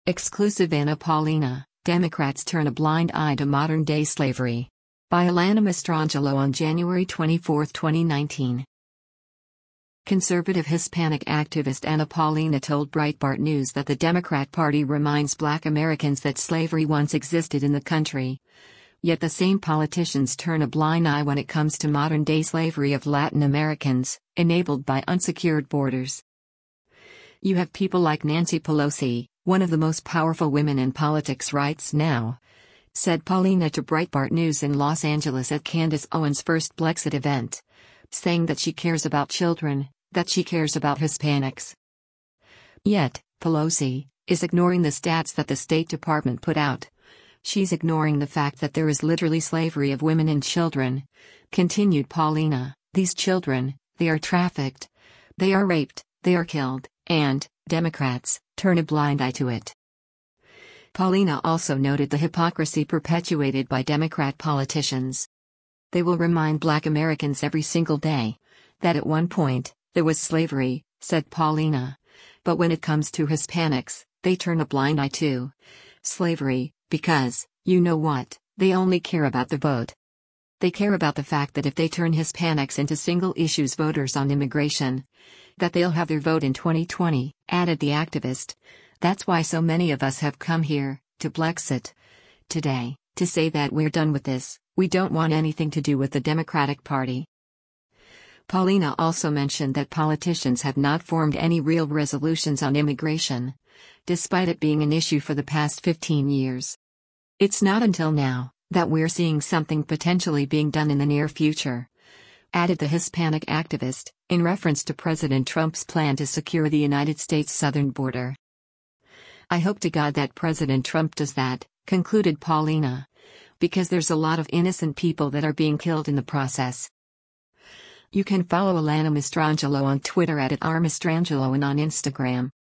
Exclusive Anna Paulina, Democrats turn a blind eye to modern-day slavery. By Alana Mastrangelo on January 24, 2019. Conservative Hispanic activist Anna Paulina told Breitbart News that the Democrat Party reminds Black Americans that slavery once existed in the country. Yet the same politicians turn a blind eye when it comes to modern-day slavery of Latin Americans, enabled by unsecured borders. You have people like Nancy Pelosi, one of the most powerful women in politics right now, said Paulina to Breitbart News in Los Angeles at Candace Owens' first Blexit event, saying that she cares about children, that she cares about Hispanics. Yet, Pelosi is ignoring the stats that the State Department put out. She's ignoring the fact that there is literally slavery of women and children. Continued Paulina, these children, they are trafficked, they are raped, they are killed, and Democrats turn a blind eye to it. Paulina also noted the hypocrisy perpetuated by Democrat politicians. They will remind Black Americans every single day that at one point, there was slavery, said Paulina. But when it comes to Hispanics, they turn a blind eye to slavery, because, you know what, they only care about the vote. They care about the fact that if they turn Hispanics into single-issues voters on immigration, that they'll have their vote in 2020, added the activist. That's why so many of us have come here, to Blexit today, to say that we're done with this, we don't want anything to do with the Democratic Party. Paulina also mentioned that politicians have not formed any real resolutions on immigration, despite it being an issue for the past 15 years. It's not until now that we're seeing something potentially being done in the near future, added the Hispanic activist, in reference to President Trump's plan to secure the United States southern border. I hope to God that President Trump does that, concluded Paulina, because there's a lot of innocent people that are being killed in the process. You can follow Alana Mastrangelo on Twitter at @rmastrangelo and on Instagram